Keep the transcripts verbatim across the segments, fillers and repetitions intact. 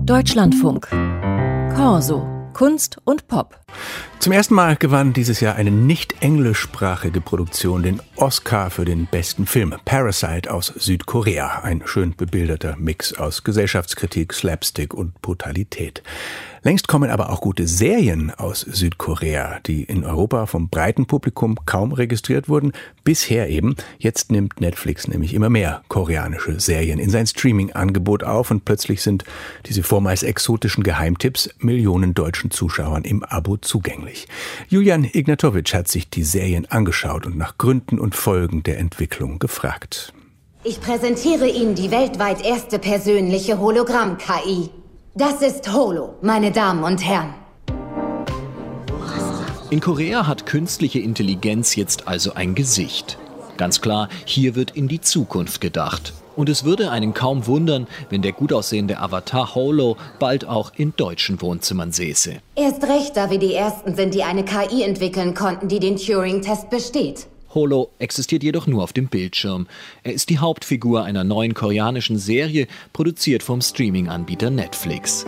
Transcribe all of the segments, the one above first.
Deutschlandfunk. Corso. Kunst und Pop. Zum ersten Mal gewann dieses Jahr eine nicht englischsprachige Produktion den Oscar für den besten Film. Parasite aus Südkorea. Ein schön bebilderter Mix aus Gesellschaftskritik, Slapstick und Brutalität. Längst kommen aber auch gute Serien aus Südkorea, die in Europa vom breiten Publikum kaum registriert wurden. Bisher eben. Jetzt nimmt Netflix nämlich immer mehr koreanische Serien in sein Streaming-Angebot auf und plötzlich sind diese vormals exotischen Geheimtipps Millionen deutschen Zuschauern im Abo zugänglich. Julian Ignatowicz hat sich die Serien angeschaut und nach Gründen und Folgen der Entwicklung gefragt. Ich präsentiere Ihnen die weltweit erste persönliche Hologramm-K I. Das ist Holo, meine Damen und Herren. In Korea hat künstliche Intelligenz jetzt also ein Gesicht. Ganz klar, hier wird in die Zukunft gedacht. Und es würde einen kaum wundern, wenn der gut aussehende Avatar Holo bald auch in deutschen Wohnzimmern säße. Erst recht, da wir die Ersten sind, die eine K I entwickeln konnten, die den Turing-Test besteht. Holo existiert jedoch nur auf dem Bildschirm. Er ist die Hauptfigur einer neuen koreanischen Serie, produziert vom Streaming-Anbieter Netflix.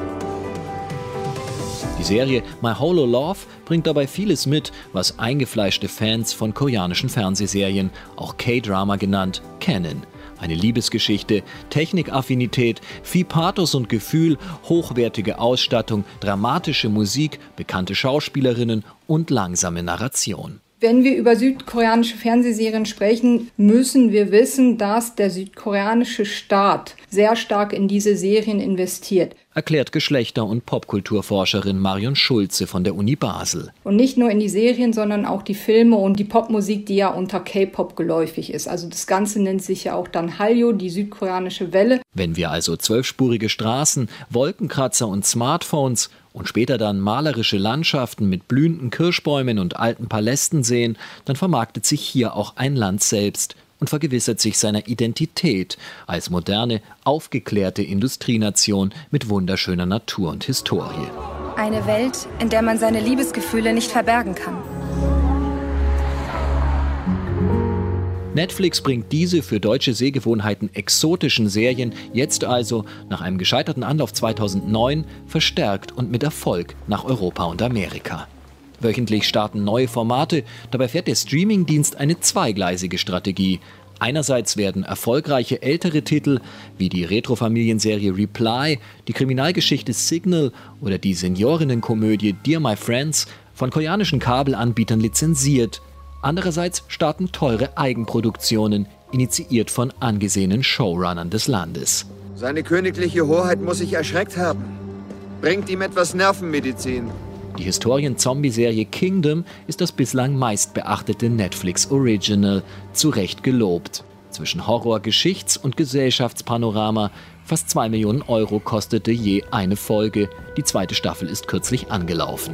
Die Serie My Holo Love bringt dabei vieles mit, was eingefleischte Fans von koreanischen Fernsehserien, auch K-Drama genannt, kennen. Eine Liebesgeschichte, Technikaffinität, viel Pathos und Gefühl, hochwertige Ausstattung, dramatische Musik, bekannte Schauspielerinnen und langsame Narration. Wenn wir über südkoreanische Fernsehserien sprechen, müssen wir wissen, dass der südkoreanische Staat sehr stark in diese Serien investiert. Erklärt Geschlechter- und Popkulturforscherin Marion Schulze von der Uni Basel. Und nicht nur in die Serien, sondern auch die Filme und die Popmusik, die ja unter K-Pop geläufig ist. Also das Ganze nennt sich ja auch dann Hallyu, die südkoreanische Welle. Wenn wir also zwölfspurige Straßen, Wolkenkratzer und Smartphones und später dann malerische Landschaften mit blühenden Kirschbäumen und alten Palästen sehen, dann vermarktet sich hier auch ein Land selbst und vergewissert sich seiner Identität als moderne, aufgeklärte Industrienation mit wunderschöner Natur und Historie. Eine Welt, in der man seine Liebesgefühle nicht verbergen kann. Netflix bringt diese für deutsche Sehgewohnheiten exotischen Serien jetzt also nach einem gescheiterten Anlauf zweitausendneun verstärkt und mit Erfolg nach Europa und Amerika. Wöchentlich starten neue Formate, dabei fährt der Streamingdienst eine zweigleisige Strategie. Einerseits werden erfolgreiche ältere Titel wie die Retro-Familienserie Reply, die Kriminalgeschichte Signal oder die Seniorinnenkomödie Dear My Friends von koreanischen Kabelanbietern lizenziert. Andererseits starten teure Eigenproduktionen, initiiert von angesehenen Showrunnern des Landes. Seine königliche Hoheit muss sich erschreckt haben. Bringt ihm etwas Nervenmedizin. Die Historien-Zombie-Serie Kingdom ist das bislang meistbeachtete Netflix-Original, zu Recht gelobt. Zwischen Horror-, Geschichts- und Gesellschaftspanorama, fast zwei Millionen Euro kostete je eine Folge. Die zweite Staffel ist kürzlich angelaufen.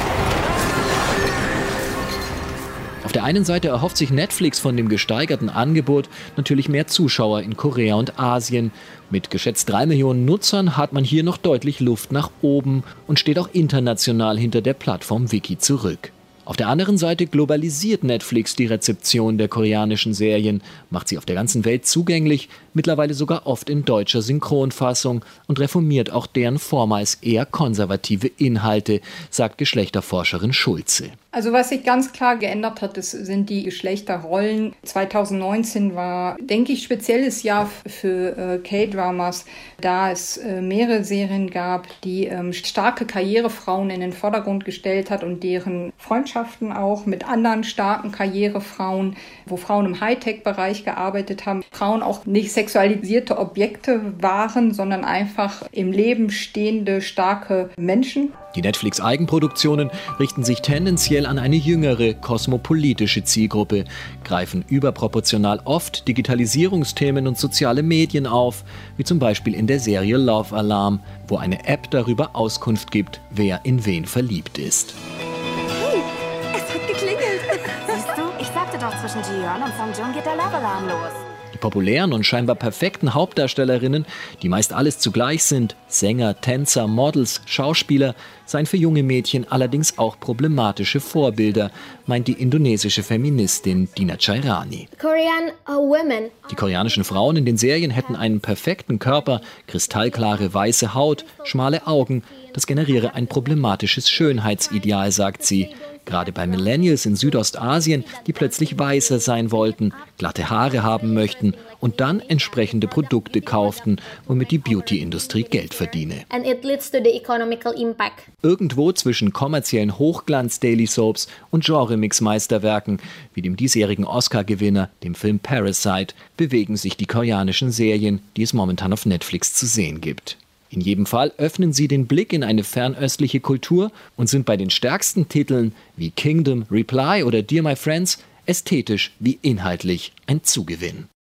Auf der einen Seite erhofft sich Netflix von dem gesteigerten Angebot natürlich mehr Zuschauer in Korea und Asien. Mit geschätzt drei Millionen Nutzern hat man hier noch deutlich Luft nach oben und steht auch international hinter der Plattform Viki zurück. Auf der anderen Seite globalisiert Netflix die Rezeption der koreanischen Serien, macht sie auf der ganzen Welt zugänglich, mittlerweile sogar oft in deutscher Synchronfassung und reformiert auch deren vormals eher konservative Inhalte, sagt Geschlechterforscherin Schulze. Also was sich ganz klar geändert hat, das sind die Geschlechterrollen. zweitausendneunzehn war, denke ich, spezielles Jahr für äh, K-Dramas, da es äh, mehrere Serien gab, die ähm, starke Karrierefrauen in den Vordergrund gestellt hat und deren Freundschaften auch mit anderen starken Karrierefrauen, wo Frauen im Hightech-Bereich gearbeitet haben, Frauen auch nicht sexualisierte Objekte waren, sondern einfach im Leben stehende, starke Menschen. Die Netflix-Eigenproduktionen richten sich tendenziell an eine jüngere, kosmopolitische Zielgruppe, greifen überproportional oft Digitalisierungsthemen und soziale Medien auf, wie zum Beispiel in der Serie Love Alarm, wo eine App darüber Auskunft gibt, wer in wen verliebt ist. Hey, es hat geklingelt. Siehst du, ich sagte doch, zwischen Jiyeon und Songjoong geht der Love Alarm los. Die populären und scheinbar perfekten Hauptdarstellerinnen, die meist alles zugleich sind, Sänger, Tänzer, Models, Schauspieler, seien für junge Mädchen allerdings auch problematische Vorbilder, meint die indonesische Feministin Dina Chairani. Korean uh, women. Die koreanischen Frauen in den Serien hätten einen perfekten Körper, kristallklare weiße Haut, schmale Augen. Das generiere ein problematisches Schönheitsideal, sagt sie. Gerade bei Millennials in Südostasien, die plötzlich weißer sein wollten, glatte Haare haben möchten und dann entsprechende Produkte kauften, womit die Beauty-Industrie Geld verdiene. And it leads to the economical impact. Irgendwo zwischen kommerziellen Hochglanz-Daily Soaps und Genre-Mix-Meisterwerken, wie dem diesjährigen Oscar-Gewinner, dem Film Parasite, bewegen sich die koreanischen Serien, die es momentan auf Netflix zu sehen gibt. In jedem Fall öffnen sie den Blick in eine fernöstliche Kultur und sind bei den stärksten Titeln wie Kingdom, Reply oder Dear My Friends ästhetisch wie inhaltlich ein Zugewinn.